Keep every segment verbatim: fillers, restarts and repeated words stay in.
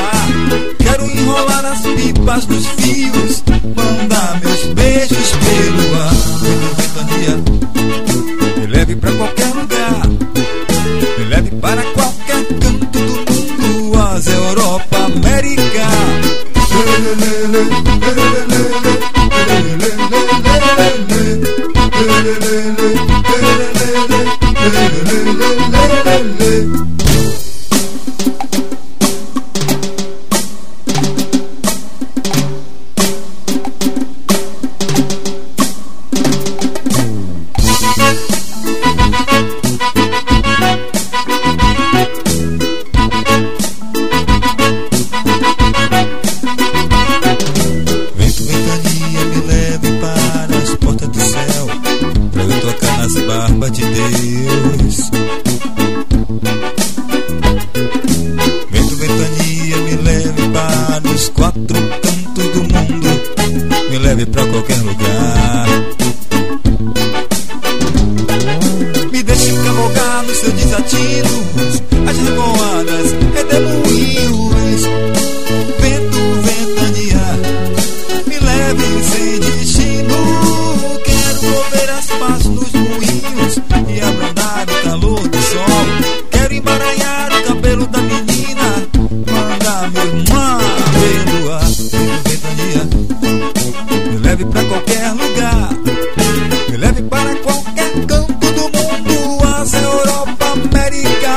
lugar. Quero enrolar as pipas nos fios, mandar meus beijos pelo ar. Ventania, me leve pra qualquer lugar, me leve para qualquer canto do mundo, Ásia, Europa, América. Vento, ventania, me leve para as portas do céu, pra eu tocar nas barbas de Deus. Vento, ventania, me leve para os quatro cantos do mundo, me leve pra qualquer lugar. Me deixe cavalgar nos seus desatinos, as revoadas, redemoinhos. Vento, ventania, me leve sem destino. Quero mover as pás nos moinhos e abrandar o calor do sol. Quero embaranhar o cabelo da menina, mandar meu mar pelo ar. Ventania, me leve pra qualquer lugar, me leve para qualquer canto do mundo, Ásia, Europa, América.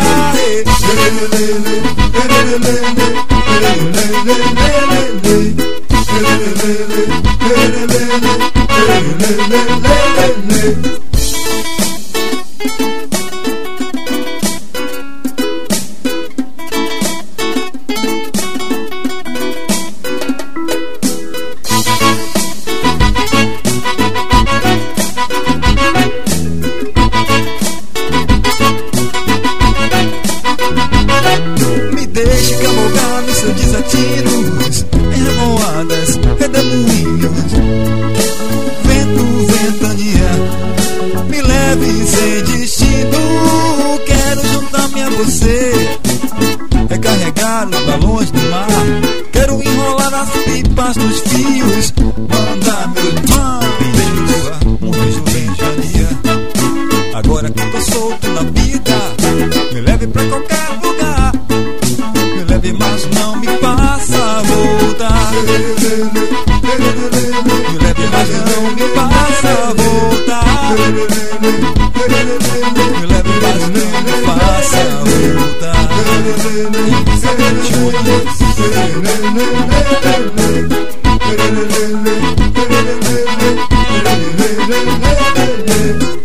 Me deixe cavalgar nos seus desatinos, em revoadas, redemoinhos. Vento, ventania, me leve sem destino. Quero juntar-me a você, recarregar os balões do mar. Quero enrolar as pipas nos fios, mandar meus mar pelo ar. Um beijo, ventania, agora que tô solto na vida, me leve pra qualquer lugar, me leve, mas não me faça voltar. Me leve, mas não me faça voltar. Me leve, mas não me faça voltar. Em